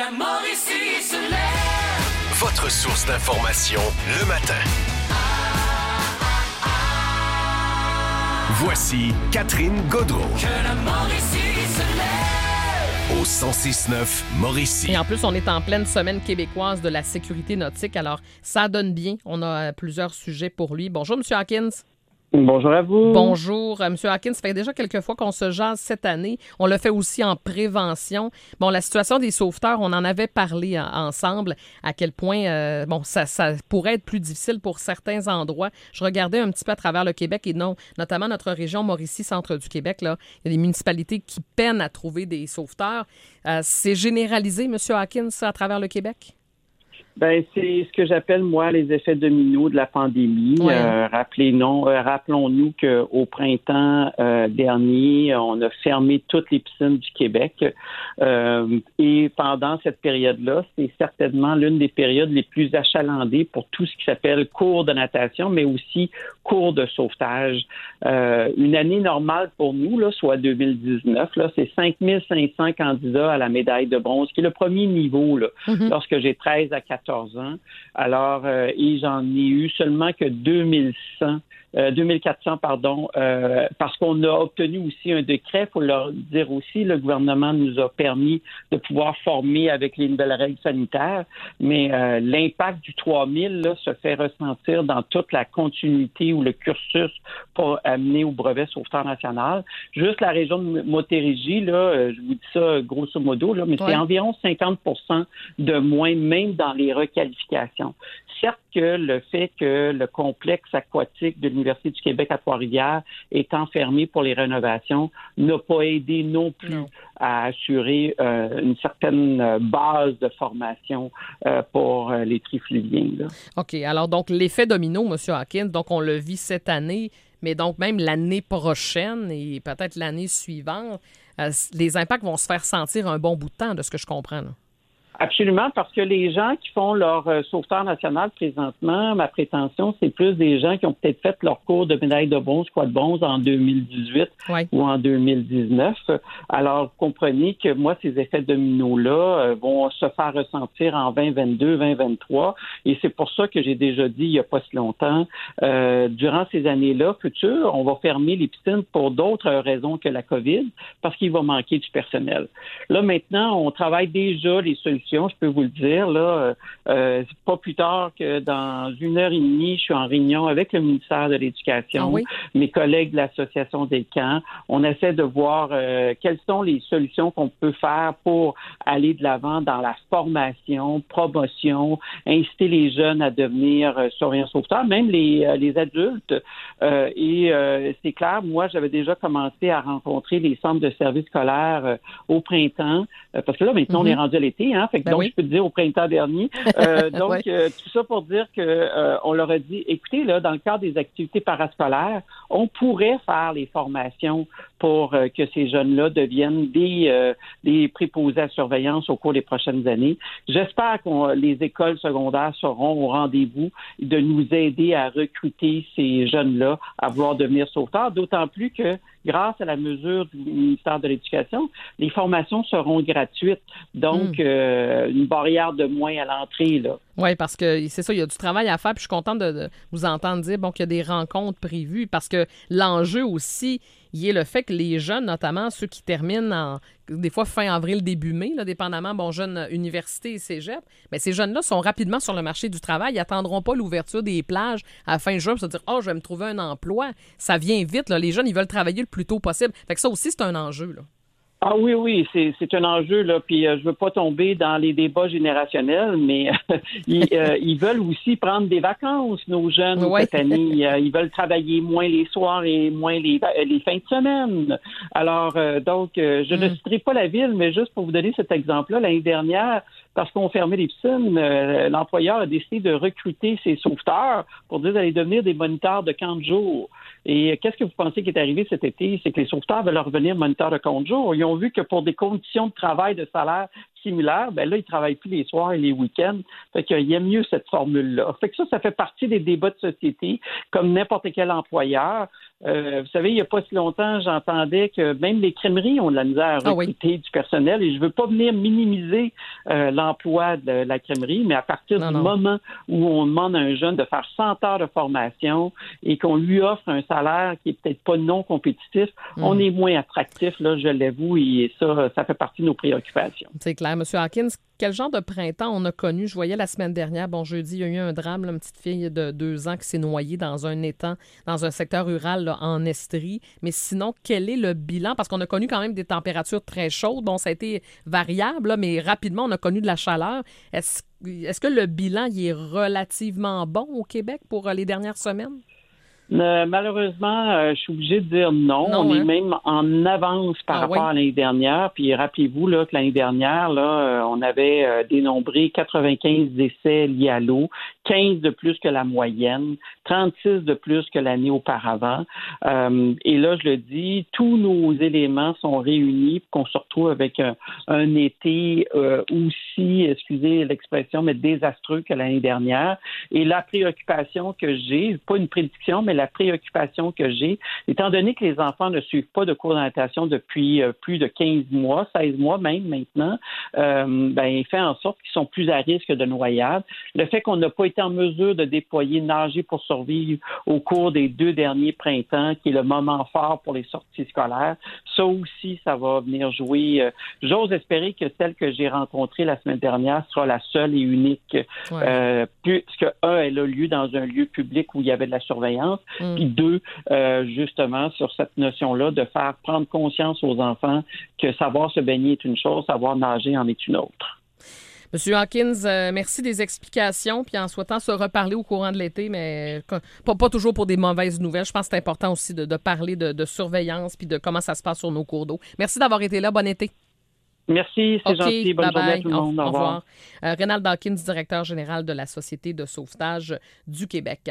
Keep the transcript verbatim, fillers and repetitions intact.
la Mauricie se lève. Votre source d'information le matin. Voici Catherine Gaudreault. Que la Mauricie se lève. Au cent six neuf Mauricie. Et en plus, on est en pleine semaine québécoise de la sécurité nautique, alors ça donne bien. On a plusieurs sujets pour lui. Bonjour, M. Hawkins. Bonjour à vous. Bonjour, M. Hawkins. Ça fait déjà quelques fois qu'on se jase cette année. On le fait aussi en prévention. Bon, la situation des sauveteurs, on en avait parlé en, ensemble, à quel point euh, bon, ça, ça pourrait être plus difficile pour certains endroits. Je regardais un petit peu à travers le Québec et non, notamment notre région Mauricie, centre du Québec. Là, il y a des municipalités qui peinent à trouver des sauveteurs. Euh, c'est généralisé, M. Hawkins, à travers le Québec? Ben, c'est ce que j'appelle, moi, les effets dominos de la pandémie. Ouais. Euh, rappelez-nous, euh, rappelons-nous qu'au printemps euh, dernier, on a fermé toutes les piscines du Québec. Euh, et pendant cette période-là, c'est certainement l'une des périodes les plus achalandées pour tout ce qui s'appelle cours de natation, mais aussi cours de sauvetage. Euh, une année normale pour nous, là, soit deux mille dix-neuf, là, c'est cinq mille cinq cents candidats à la médaille de bronze, qui est le premier niveau là, Mm-hmm. lorsque j'ai treize à quatorze ans. Alors, euh, et j'en ai eu seulement que deux mille cent, euh, deux mille quatre cents, pardon, euh, parce qu'on a obtenu aussi un décret, il faut leur dire aussi, le gouvernement nous a permis de pouvoir former avec les nouvelles règles sanitaires, mais euh, l'impact du trois mille là, se fait ressentir dans toute la continuité ou le cursus pour amener au brevet sauveteur national. Juste la région de Montérégie, là, euh, je vous dis ça grosso modo, là, mais Ouais. c'est environ cinquante pour cent de moins, même dans les requalifications. Certes que le fait que le complexe aquatique de l'Université du Québec à Trois-Rivières est enfermé pour les rénovations n'a pas aidé non plus Non. à assurer euh, une certaine base de formation euh, pour euh, les trifluviens, là. OK. Alors, donc, l'effet domino, M. Hawkins, donc, on le vit cette année, mais donc, même l'année prochaine et peut-être l'année suivante, euh, les impacts vont se faire sentir un bon bout de temps, de ce que je comprends, là. Absolument, parce que les gens qui font leur euh, sauveteur national présentement, ma prétention, c'est plus des gens qui ont peut-être fait leur cours de médaille de bronze, quoi de bronze en deux mille dix-huit Ouais. ou en deux mille dix-neuf. Alors, vous comprenez que moi, ces effets dominos-là euh, vont se faire ressentir en vingt vingt-deux, vingt vingt-trois. Et c'est pour ça que j'ai déjà dit il n'y a pas si longtemps, euh, durant ces années-là futures, on va fermer les piscines pour d'autres raisons que la COVID, parce qu'il va manquer du personnel. Là, maintenant, on travaille déjà les solutions. Je peux vous le dire, là, euh, pas plus tard que dans une heure et demie, je suis en réunion avec le ministère de l'Éducation, Ah oui? mes collègues de l'Association des camps. On essaie de voir euh, quelles sont les solutions qu'on peut faire pour aller de l'avant dans la formation, promotion, inciter les jeunes à devenir euh, surveillants sauveteurs, même les, euh, les adultes. Euh, et euh, c'est clair, moi, j'avais déjà commencé à rencontrer les centres de services scolaires euh, au printemps, euh, parce que là, maintenant, Mm-hmm. on est rendu à l'été, hein, fait que Ben donc, oui. je peux te dire au printemps dernier. Euh, donc, Ouais. euh, tout ça pour dire que euh, on leur a dit, écoutez, là, dans le cadre des activités parascolaires, on pourrait faire les formations pour euh, que ces jeunes-là deviennent des, euh, des préposés à surveillance au cours des prochaines années. J'espère que les écoles secondaires seront au rendez-vous de nous aider à recruter ces jeunes-là à vouloir devenir sauveteurs, d'autant plus que grâce à la mesure du ministère de l'Éducation, les formations seront gratuites. Donc, Mm. euh, une barrière de moins à l'entrée, là. Oui, parce que c'est ça, il y a du travail à faire. Puis je suis contente de, de vous entendre dire bon, qu'il y a des rencontres prévues parce que l'enjeu aussi, il y a le fait que les jeunes, notamment ceux qui terminent en, des fois fin avril, début mai, là, dépendamment, bon, jeunes université et cégep, mais ces jeunes-là sont rapidement sur le marché du travail. Ils n'attendront pas l'ouverture des plages à la fin juin pour se dire « Oh, je vais me trouver un emploi ». Ça vient vite, là. Les jeunes, ils veulent travailler le plus tôt possible. Fait que ça aussi, c'est un enjeu, là. Ah oui, oui, c'est, c'est un enjeu, là, puis euh, je veux pas tomber dans les débats générationnels, mais euh, ils, euh, ils veulent aussi prendre des vacances, nos jeunes, Ouais. cette année. Euh, ils veulent travailler moins les soirs et moins les, les fins de semaine. Alors, euh, donc, euh, je Mm. ne citerai pas la ville, mais juste pour vous donner cet exemple-là, l'année dernière, parce qu'on fermait les piscines, euh, l'employeur a décidé de recruter ses sauveteurs pour dire d'aller devenir des moniteurs de camp de jour. Et euh, qu'est-ce que vous pensez qui est arrivé cet été? C'est que les sauveteurs veulent revenir moniteurs de camp de jour. Ils ont vu que pour des conditions de travail, de salaire qui similaire, ben là, ils ne travaillent plus les soirs et les week-ends. Fait qu'il aime mieux cette formule-là. Fait que ça, ça fait partie des débats de société, comme n'importe quel employeur. Euh, vous savez, il n'y a pas si longtemps, j'entendais que même les crèmeries ont de la misère à recruter ah oui. du personnel et je ne veux pas venir minimiser euh, l'emploi de la crèmerie, mais à partir non, du non. moment où on demande à un jeune de faire cent heures de formation et qu'on lui offre un salaire qui est peut-être pas non compétitif, mmh. on est moins attractif, là, je l'avoue, et ça, ça fait partie de nos préoccupations. C'est clair. Monsieur Hawkins, quel genre de printemps on a connu? Je voyais la semaine dernière, bon, jeudi, il y a eu un drame, là, une petite fille de deux ans qui s'est noyée dans un étang, dans un secteur rural là, en Estrie. Mais sinon, quel est le bilan? Parce qu'on a connu quand même des températures très chaudes. Bon, ça a été variable, là, mais rapidement, on a connu de la chaleur. Est-ce, est-ce que le bilan il est relativement bon au Québec pour euh, les dernières semaines? Euh, malheureusement, euh, je suis obligée de dire non. non on hein? est même en avance par ah, rapport oui? à l'année dernière. Puis rappelez-vous là, que l'année dernière, là, euh, on avait euh, dénombré quatre-vingt-quinze décès liés à l'eau, quinze de plus que la moyenne, trente-six de plus que l'année auparavant. Euh, et là, je le dis, tous nos éléments sont réunis pour qu'on se retrouve avec un, un été euh, aussi, excusez l'expression, mais désastreux que l'année dernière. Et la préoccupation que j'ai, pas une prédiction, mais la préoccupation que j'ai, étant donné que les enfants ne suivent pas de cours de natation depuis euh, plus de quinze mois, seize mois même maintenant, euh, ben, il fait en sorte qu'ils sont plus à risque de noyade. Le fait qu'on n'a pas été en mesure de déployer Nager pour survivre au cours des deux derniers printemps, qui est le moment fort pour les sorties scolaires, ça aussi, ça va venir jouer. Euh, j'ose espérer que celle que j'ai rencontrée la semaine dernière sera la seule et unique, ouais. euh, puisque, un, elle a lieu dans un lieu public où il y avait de la surveillance, Mm. Puis deux, euh, justement, sur cette notion-là de faire prendre conscience aux enfants que savoir se baigner est une chose, savoir nager en est une autre. Monsieur Hawkins, euh, merci des explications, puis en souhaitant se reparler au courant de l'été, mais pas, pas toujours pour des mauvaises nouvelles. Je pense que c'est important aussi de, de parler de, de surveillance puis de comment ça se passe sur nos cours d'eau. Merci d'avoir été là. Bon été. Merci, c'est okay, gentil. Bonne journée à tout le monde. Au, au revoir. revoir. Euh, Rénald Hawkins, directeur général de la Société de sauvetage du Québec.